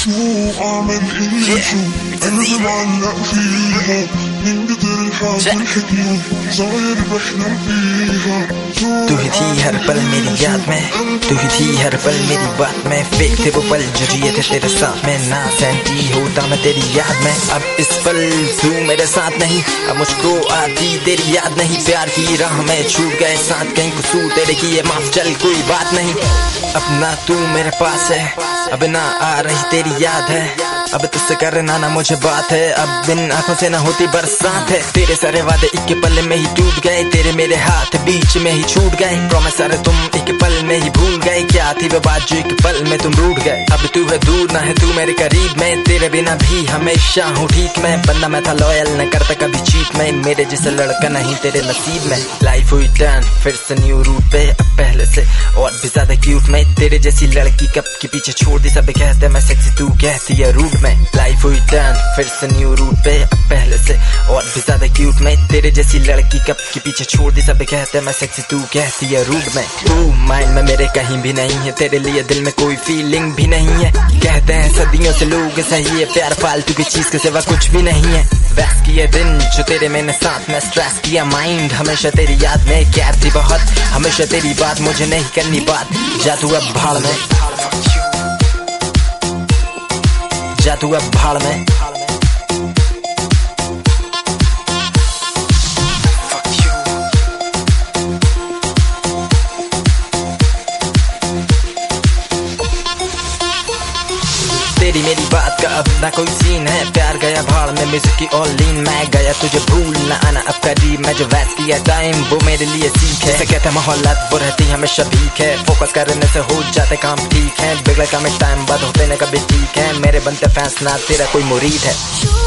شو اعمل اللي شو قلبي معلق فيها من قدر الحاجة الحكيو صاير بحلم فيها तू ही थी हर पल मेरी याद में, तू ही थी हर पल मेरी बात में। फेक थे वो पल जो जिए थे तेरे साथ में, ना सहती होता मैं तेरी याद में। अब इस पल तू मेरे साथ नहीं, अब मुझको आती तेरी याद नहीं। प्यार की राह में छूट गए साथ, कहीं कसूर तेरे किए माफ, चल कोई बात नहीं। अब ना तू मेरे पास है, अब ना आ रही तेरी याद है। अब तुझसे करना ना मुझे बात है, अब बिन आंखों से ना होती बरसात है। तेरे सारे वादे एक पल में ही टूट गए, तेरे मेरे हाथ बीच में ही छूट गए। प्रॉमिस सारे तुम एक पल में ही भूल गए, क्या थी वो बात जो एक पल में तुम रूठ गए। अब तू है दूर ना है तू मेरे करीब, मैं तेरे बिना भी हमेशा हूँ ठीक। मैं बंदा मैं था लॉयल, न करता कभी चीट, मैं मेरे जैसा लड़का नहीं तेरे नसीब में। लाइफ हुई टर्न फिर से न्यू रूट पे, अब पहले से और भी ज्यादा क्यूट। मैं तेरे जैसी लड़की कब के पीछे छोड़ दी, सब कहते मैं सेक्सी तू कहती है रूट में। लाइफ हुई टर्न फिर से न्यू रूट पे, अब पहले से और भी ज्यादा क्यूट। मैं तेरे जैसी लड़की कब के पीछे छोड़ दी, सब कहते मैं सेक्सी तू कहती है रूट में। तू माइंड में मेरे कहीं भी नहीं है, तेरे लिए दिल में कोई फीलिंग भी नहीं है। कहते हैं सदियों से लोग सही है, प्यार फालतू की चीज के सिवा कुछ भी नहीं है। वैस किए दिन जो तेरे मैंने साथ में, स्ट्रेस किया माइंड हमेशा तेरी याद में। कैर थी बहुत हमेशा तेरी बात, मुझे नहीं करनी बात, जा तू अब भाड़ में, जा तू अब भाड़ में। तेरी मेरी बात का अब ना कोई सीन है, प्यार गया भाड़ में म्यूजिक की ऑल लीन। मैं गया तुझे भूल ना आना अब करीब, मैं जो वैस किया टाइम वो मेरे लिए सीख है। कहते मोहल्लत वो रहती हमेशा भीख है, फोकस करने से हो जाते काम ठीक है। बिगड़े काम में टाइम बाद होते न कभी ठीक है, मेरे बनते फैंस ना तेरा कोई मुरीद है।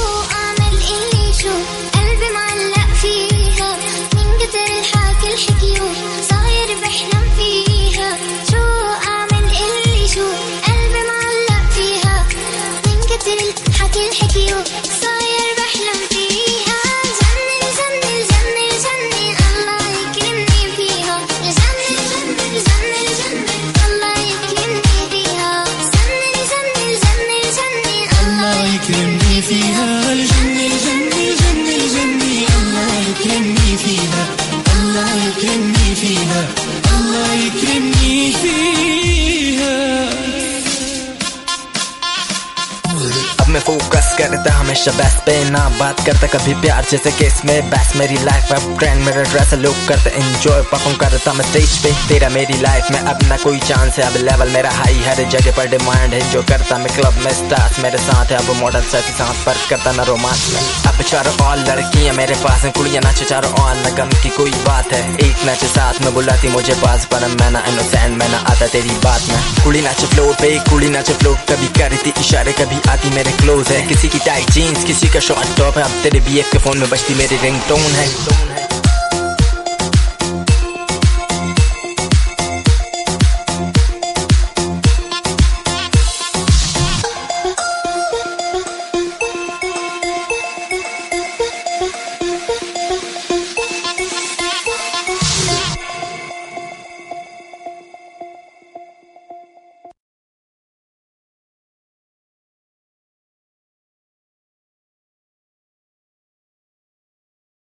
अब मैं फोकस करता हमेशा बेस्ट पे, ना बात करता कभी प्यार जैसे केस में। बेस्ट मेरी लाइफ अब ट्रेंड मेरा ड्रेस, लोग करते एंजॉय, परफॉर्म करता मैं स्टेज पे। तेरा मेरी लाइफ में अब ना कोई चांस है, अब लेवल मेरा हाई, हर जगह पर डिमांड है। जो करता मैं क्लब में स्टार्स मेरे साथ है, अब मॉडल से साथ पर करता ना रोमांस में। अब चारों और लड़कियां मेरे पास हैं, कुड़ियां नाचे चारों और, न गम की कोई बात है। एक नाचे साथ में बुलाती मुझे पास, पर मैं ना इनोसेंट, मैं ना आता तेरी बात में। कुड़ी नाचे फ्लोर पे, कुड़ी नाचे फ्लोर, कभी करती इशारे कभी आती मेरे क्लोज है। किसी की टाइट जीन्स किसी का शॉर्ट टॉप है, अब तेरे बीएफ के फोन में बजती मेरी रिंगटोन है।